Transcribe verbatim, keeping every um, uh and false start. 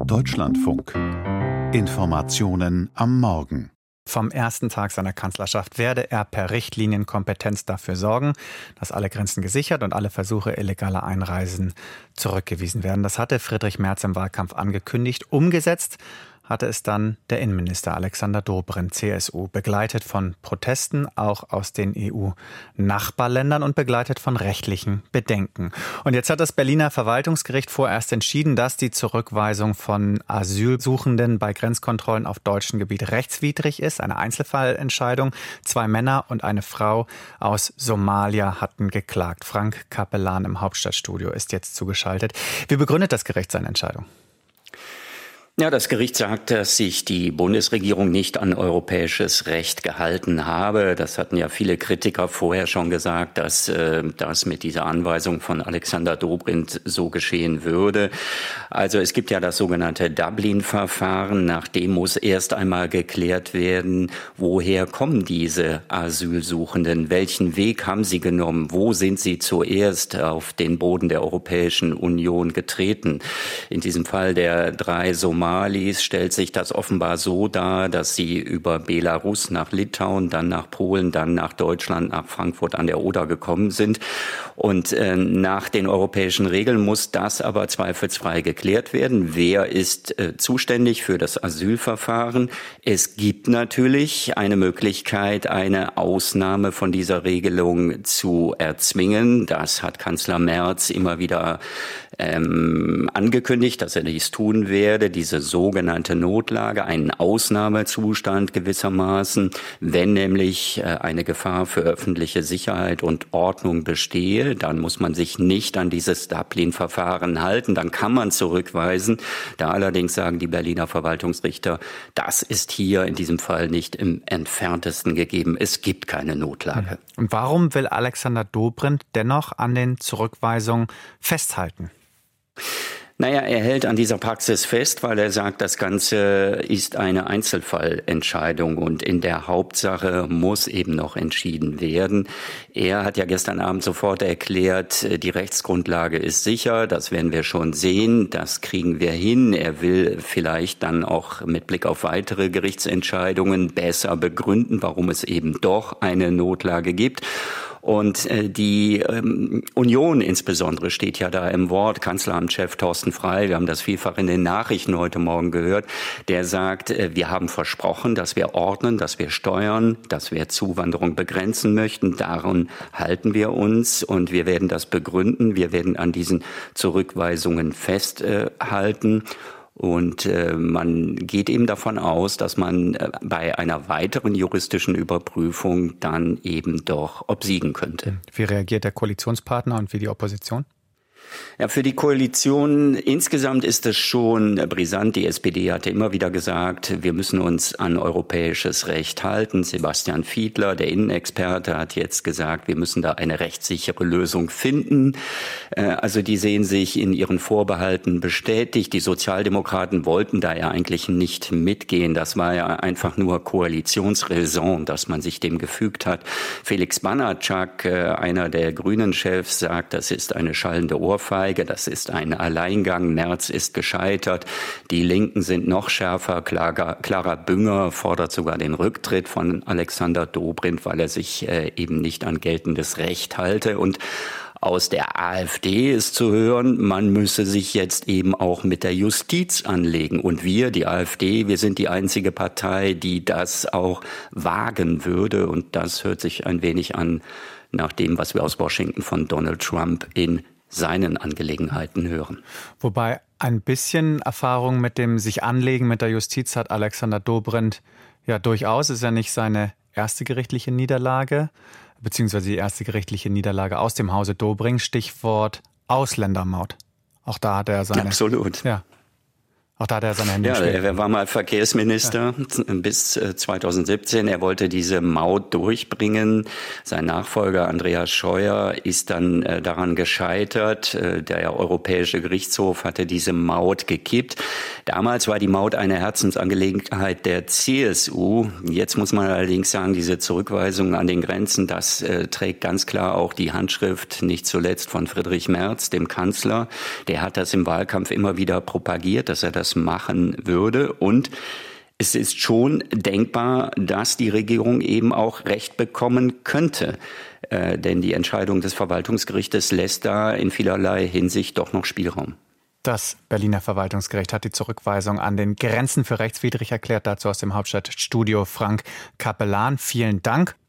Deutschlandfunk. Informationen am Morgen. Vom ersten Tag seiner Kanzlerschaft werde er per Richtlinienkompetenz dafür sorgen, dass alle Grenzen gesichert und alle Versuche illegaler Einreisen zurückgewiesen werden. Das hatte Friedrich Merz im Wahlkampf angekündigt. Umgesetzt hatte es dann der Innenminister Alexander Dobrindt, C S U, begleitet von Protesten auch aus den E U-Nachbarländern und begleitet von rechtlichen Bedenken. Und jetzt hat das Berliner Verwaltungsgericht vorerst entschieden, dass die Zurückweisung von Asylsuchenden bei Grenzkontrollen auf deutschem Gebiet rechtswidrig ist. Eine Einzelfallentscheidung. Zwei Männer und eine Frau aus Somalia hatten geklagt. Frank Kapellan im Hauptstadtstudio ist jetzt zugeschaltet. Wie begründet das Gericht seine Entscheidung? Ja, das Gericht sagt, dass sich die Bundesregierung nicht an europäisches Recht gehalten habe. Das hatten ja viele Kritiker vorher schon gesagt, dass äh, das mit dieser Anweisung von Alexander Dobrindt so geschehen würde. Also es gibt ja das sogenannte Dublin-Verfahren. Nach dem muss erst einmal geklärt werden, woher kommen diese Asylsuchenden? Welchen Weg haben sie genommen? Wo sind sie zuerst auf den Boden der Europäischen Union getreten? In diesem Fall der drei Somalis Somalis stellt sich das offenbar so dar, dass sie über Belarus nach Litauen, dann nach Polen, dann nach Deutschland, nach Frankfurt an der Oder gekommen sind. Und äh, nach den europäischen Regeln muss das aber zweifelsfrei geklärt werden. Wer ist äh, zuständig für das Asylverfahren? Es gibt natürlich eine Möglichkeit, eine Ausnahme von dieser Regelung zu erzwingen. Das hat Kanzler Merz immer wieder ähm, angekündigt, dass er dies tun werde. Diese sogenannte Notlage, einen Ausnahmezustand gewissermaßen, wenn nämlich äh, eine Gefahr für öffentliche Sicherheit und Ordnung bestehe, dann muss man sich nicht an dieses Dublin-Verfahren halten, dann kann man zurückweisen. Da allerdings sagen die Berliner Verwaltungsrichter, das ist hier in diesem Fall nicht im entferntesten gegeben. Es gibt keine Notlage. Und warum will Alexander Dobrindt dennoch an den Zurückweisungen festhalten? Naja, er hält an dieser Praxis fest, weil er sagt, das Ganze ist eine Einzelfallentscheidung und in der Hauptsache muss eben noch entschieden werden. Er hat ja gestern Abend sofort erklärt, die Rechtsgrundlage ist sicher, das werden wir schon sehen, das kriegen wir hin. Er will vielleicht dann auch mit Blick auf weitere Gerichtsentscheidungen besser begründen, warum es eben doch eine Notlage gibt. Und äh, die ähm, Union insbesondere steht ja da im Wort. Kanzleramtschef Thorsten Frey, wir haben das vielfach in den Nachrichten heute Morgen gehört, der sagt, äh, wir haben versprochen, dass wir ordnen, dass wir steuern, dass wir Zuwanderung begrenzen möchten. Daran halten wir uns und wir werden das begründen. Wir werden an diesen Zurückweisungen festhalten. Äh, Und äh, man geht eben davon aus, dass man äh, bei einer weiteren juristischen Überprüfung dann eben doch obsiegen könnte. Wie reagiert der Koalitionspartner und wie die Opposition? Ja, für die Koalition insgesamt ist es schon brisant. Die S P D hatte immer wieder gesagt, wir müssen uns an europäisches Recht halten. Sebastian Fiedler, der Innenexperte, hat jetzt gesagt, wir müssen da eine rechtssichere Lösung finden. Also die sehen sich in ihren Vorbehalten bestätigt. Die Sozialdemokraten wollten da ja eigentlich nicht mitgehen. Das war ja einfach nur Koalitionsräson, dass man sich dem gefügt hat. Felix Banatschak, einer der Grünen-Chefs, sagt, das ist eine schallende Ohrfeige. Das ist ein Alleingang. Merz ist gescheitert. Die Linken sind noch schärfer. Clara, Clara Bünger fordert sogar den Rücktritt von Alexander Dobrindt, weil er sich äh, eben nicht an geltendes Recht halte. Und aus der AfD ist zu hören, man müsse sich jetzt eben auch mit der Justiz anlegen. Und wir, die AfD, wir sind die einzige Partei, die das auch wagen würde. Und das hört sich ein wenig an nach dem, was wir aus Washington von Donald Trump in seinen Angelegenheiten hören. Wobei ein bisschen Erfahrung mit dem sich anlegen mit der Justiz hat Alexander Dobrindt ja durchaus. Ist ja nicht seine erste gerichtliche Niederlage, beziehungsweise die erste gerichtliche Niederlage aus dem Hause Dobrindt. Stichwort Ausländermaut. Auch da hat er seine... Absolut. Ja. Auch da hat er seine Hände Ja, schwer. er war mal Verkehrsminister ja. bis zweitausendsiebzehn. Er wollte diese Maut durchbringen. Sein Nachfolger Andreas Scheuer ist dann äh, daran gescheitert. Äh, der Europäische Gerichtshof hatte diese Maut gekippt. Damals war die Maut eine Herzensangelegenheit der C S U. Jetzt muss man allerdings sagen, diese Zurückweisung an den Grenzen, das äh, trägt ganz klar auch die Handschrift, nicht zuletzt von Friedrich Merz, dem Kanzler. Der hat das im Wahlkampf immer wieder propagiert, dass er das das machen würde. Und es ist schon denkbar, dass die Regierung eben auch Recht bekommen könnte. Äh, denn die Entscheidung des Verwaltungsgerichtes lässt da in vielerlei Hinsicht doch noch Spielraum. Das Berliner Verwaltungsgericht hat die Zurückweisung an den Grenzen für rechtswidrig erklärt. Dazu aus dem Hauptstadtstudio Frank Capellan. Vielen Dank.